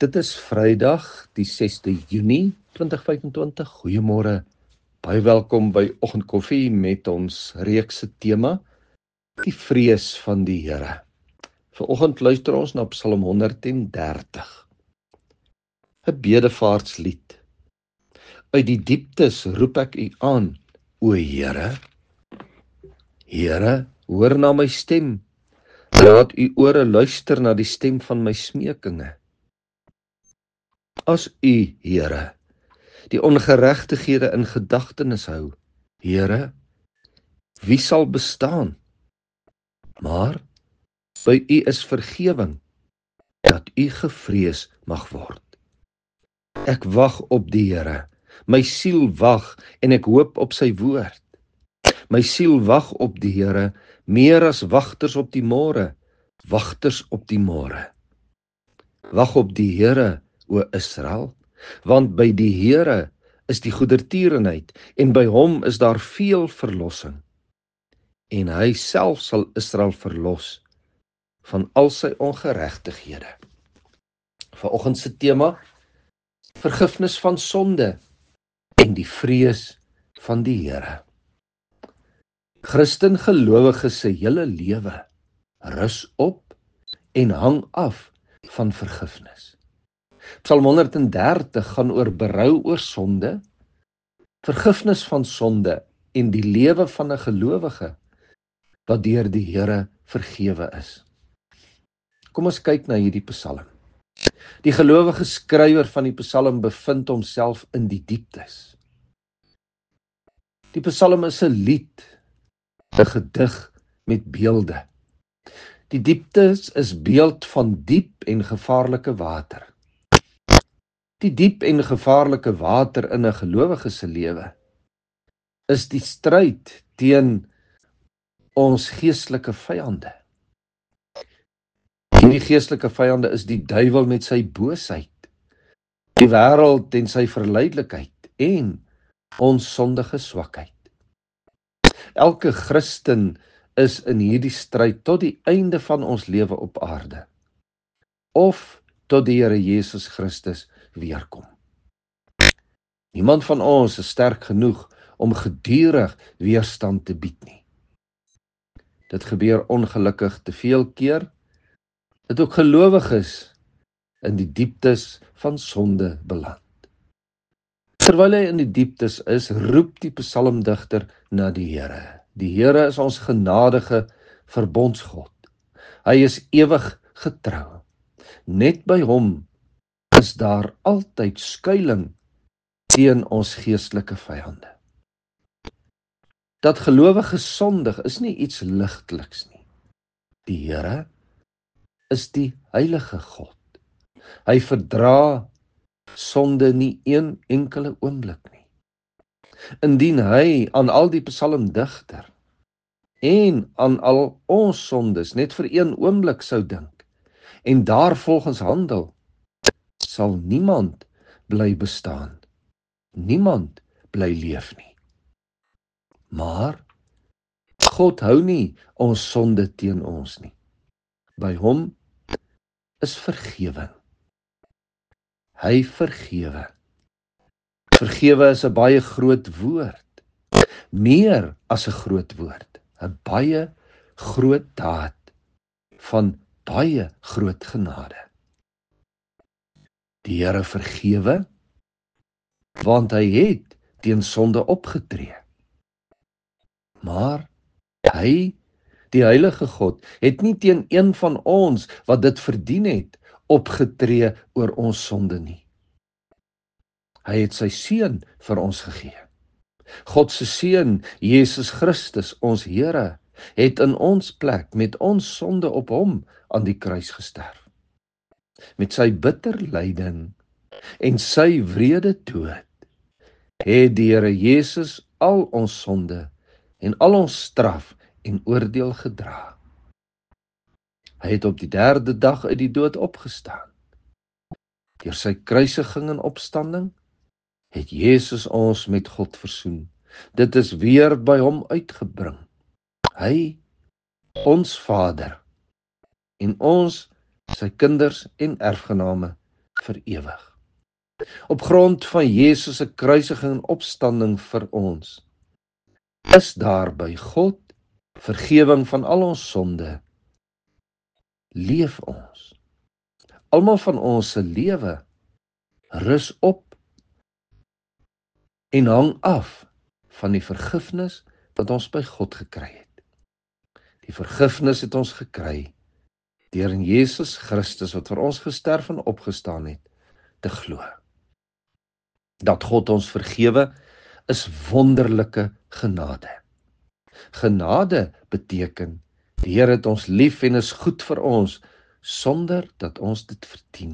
Dit is Vrydag, die 6de Junie 2025. Goeiemôre. Baie welkom by Oggendkoffie met ons reekse tema, die vrees van die Here. Vanoggend luister ons na Psalm 130. 'n Bedevaartslied. Uit die dieptes roep ek U aan, o Here. Here, hoor na my stem. Laat U ore luister na die stem van my smeekinge. As U, Here, die ongeregtighede in gedagtenis hou, Here, wie sal bestaan? Maar by U is vergewing, dat U gevrees mag word. Ek wag op die Here, my siel wag en ek hoop op sy woord. My siel wag op die Here, meer as wagters op die môre, wagters op die môre. Wag op die Here, o Israel, want by die Here is die goedertierenheid en by hom is daar veel verlossing. En hy self sal Israel verlos van al sy ongeregtighede. Vanoggend se tema: vergifnis van sonde en die vrees van die Here. Christen gelowige se hele lewe rus op en hang af van vergifnis. Psalm 130 gaan oor berou oor sonde, vergifnis van sonde en die lewe van 'n gelowige wat deur die Here vergewe is. Kom ons kyk na hierdie Psalm. Die gelowige skrywer van die Psalm bevind homself in die dieptes. Die Psalm is 'n lied, 'n gedig met beelde. Die dieptes is beeld van diep en gevaarlike water. Die diep en gevaarlike water in 'n gelowige se lewe is die stryd teen ons geestelike vyande. Hierdie geestelike vyande is die duiwel met sy boosheid, die wêreld en sy verleidelikheid en ons sondige swakheid. Elke Christen is in hierdie stryd tot die einde van ons lewe op aarde, of tot die Here Jesus Christus weerkom. Niemand van ons is sterk genoeg om gedurig weerstand te bied nie. Dit gebeur ongelukkig te veel keer, dat ook gelowiges in die dieptes van sonde beland. Terwyl hy in die dieptes is, roep die psalmdigter na die Here. Die Here is ons genadige verbondsgod. Hy is ewig getrou. Net by hom is daar altyd skuiling teen ons geestelike vyande. Dat gelowiges sondig is nie iets ligteliks nie. Die Here is die heilige God. Hy verdra sonde nie een enkele oomblik nie. Indien hy aan al die psalmdigter en aan al ons sondes net vir een oomblik sou dink en daarvolgens handel, sal niemand bly bestaan. Niemand bly leef nie. Maar God hou nie ons sonde teen ons nie. By hom is vergewing. Hy vergewe. Vergewe is 'n baie groot woord. Meer as 'n groot woord. 'n baie groot daad van baie groot genade. Die Here vergewe, want hy het teen sonde opgetree. Maar hy, die heilige God, het nie teen een van ons wat dit verdien het, opgetree oor ons sonde nie. Hy het sy seun vir ons gegee. God se seun, Jesus Christus, ons Here, het in ons plek met ons sonde op hom aan die kruis gesterf. Met sy bitter lyding en sy wrede dood het die Here Jesus al ons sonde en al ons straf en oordeel gedra. Hy het op die 3de dag uit die dood opgestaan. Deur sy kruisiging en opstanding het Jesus ons met God versoen. Dit is weer by hom uitgebring. Hy, ons Vader, en ons, sy kinders en erfgename, vir ewig. Op grond van Jesus se kruisiging en opstanding vir ons, is daar by God vergewing van al ons sonde. Leef ons. Almal van ons se lewe rus op en hang af van die vergifnis wat ons by God gekry het. Die vergifnis het ons gekry deur in Jesus Christus wat vir ons gesterf en opgestaan het, te glo. Dat God ons vergewe is wonderlike genade. Genade beteken die Here het ons lief en is goed vir ons sonder dat ons dit verdien.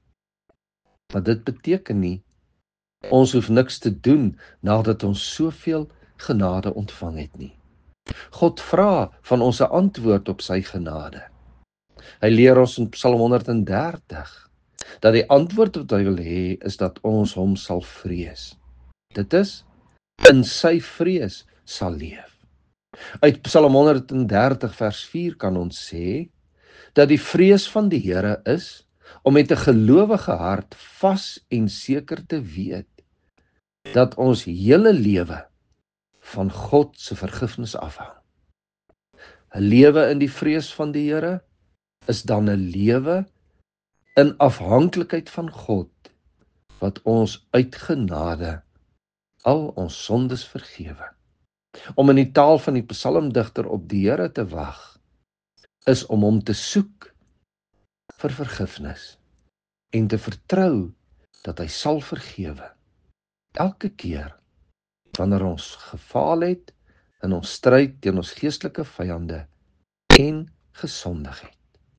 Maar dit beteken nie ons hoef niks te doen nadat ons soveel genade ontvang het nie. God vra van ons 'n antwoord op sy genade. Hy leer ons in Psalm 130 dat die antwoord wat hy wil hê is dat ons hom sal vrees. Dit is, in sy vrees sal leef. Uit Psalm 130 vers 4 kan ons sê dat die vrees van die Here is om met 'n gelowige hart vas en seker te weet dat ons hele lewe van God se vergifnis afhang. 'n Lewe in die vrees van die Here is dan 'n lewe in afhanklikheid van God wat ons uit genade al ons sondes vergewe. Om in die taal van die psalmdigter op die Here te wag, is om hom te soek vir vergifnis en te vertrou dat hy sal vergewe. Elke keer wanneer ons gefaal het in ons stryd teen ons geestelike vyande en gesondig het.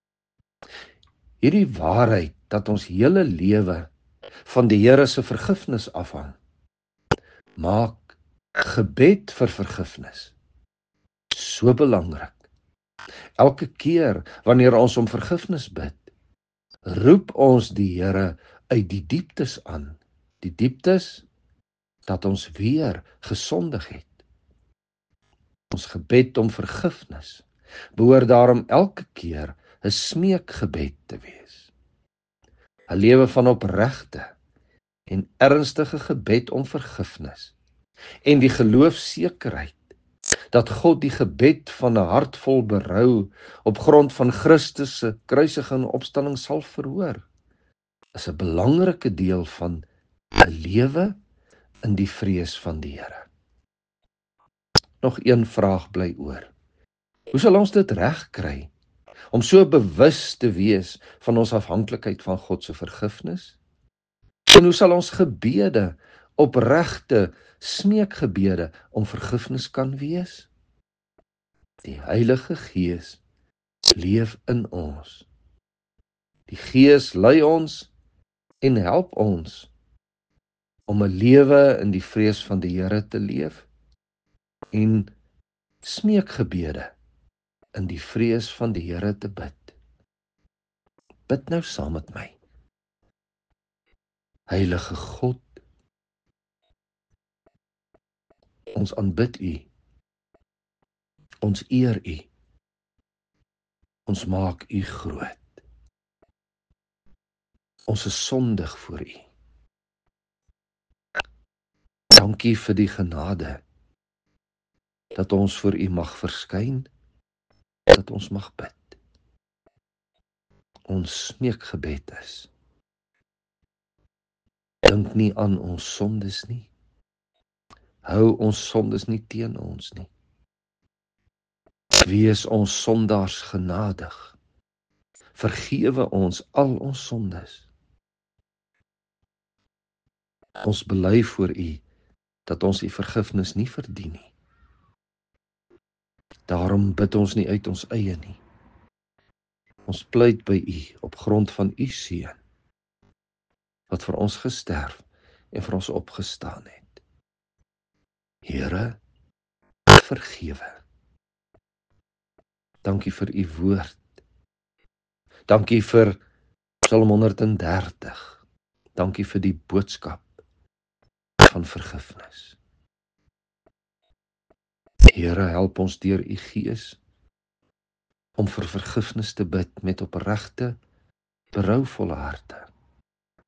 Hierdie waarheid dat ons hele lewe van die Here se vergifnis afhang, maak gebed vir vergifnis so belangrik. Elke keer wanneer ons om vergifnis bid, roep ons die Here uit die dieptes aan. Die dieptes dat ons weer gesondig het. Ons gebed om vergifnis behoort daarom elke keer 'n smeekgebed te wees. 'n Lewe van opregte en ernstige gebed om vergifnis en die geloofsekerheid dat God die gebed van 'n hart vol berou op grond van Christus se kruisiging en opstanding sal verhoor, is 'n belangrike deel van 'n lewe in die vrees van die Here. Nog een vraag bly oor. Hoe sal ons dit regkry om so bewus te wees van ons afhanklikheid van God se vergifnis? En hoe sal ons gebede, opregte smeekgebede om vergifnis kan wees? Die Heilige Gees leef in ons. Die Gees lei ons en help ons om 'n lewe in die vrees van die Here te leef en smeekgebede in die vrees van die Here te bid. Bid nou saam met my. Heilige God, ons aanbid U. Ons eer U. Ons maak U groot. Ons is sondig voor U. Dankie vir die genade dat ons voor U mag verskyn, dat ons mag bid. Ons smeekgebed is: dink nie aan ons sondes nie. Hou ons sondes nie teen ons nie. Wees ons sondaars genadig. Vergewe ons al ons sondes. Ons bely voor U dat ons U vergifnis nie verdien nie. Daarom bid ons nie uit ons eie nie. Ons pleit by U op grond van U Seun, wat vir ons gesterf en vir ons opgestaan het. Here, vergewe. Dankie vir U woord. Dankie vir Psalm 130. Dankie vir die boodskap van vergifnis. Here, help ons deur U Gees om vir vergifnis te bid met opregte, berouvolle harte.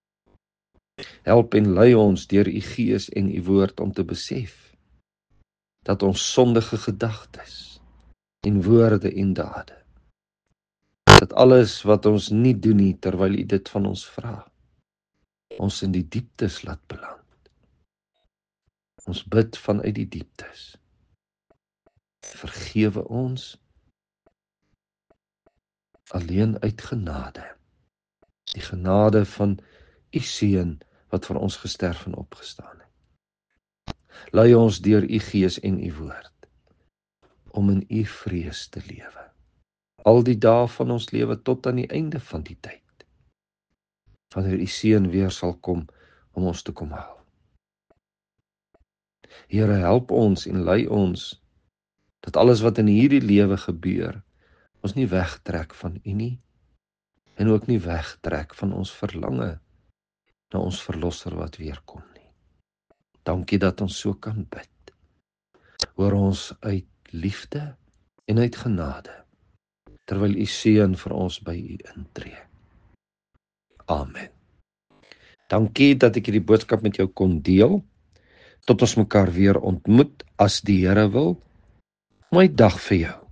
Help en lei ons deur u Gees en u woord om te besef dat ons sondige gedagtes en woorde en dade, dat alles wat ons nie doen nie terwyl u dit van ons vra, ons in die dieptes laat beland. Ons bid vanuit die dieptes. Vergewe ons alleen uit genade. Die genade van u Seun wat vir ons gesterf en opgestaan het. Lei ons deur u Gees en u woord om in u vrees te lewe. Al die dae van ons lewe tot aan die einde van die tyd. Wanneer u Seun weer sal kom om ons te kom haal. Here, help ons en lei ons dat alles wat in hierdie lewe gebeur, ons nie wegtrek van u nie en ook nie wegtrek van ons verlange na ons verlosser wat weer kom nie. Dankie dat ons so kan bid. Hoor ons uit liefde en uit genade, terwyl u Seun vir ons by u intree. Amen. Dankie dat ek hierdie boodskap met jou kon deel. Tot ons mekaar weer ontmoet, as die Here wil. Mooi dag vir jou.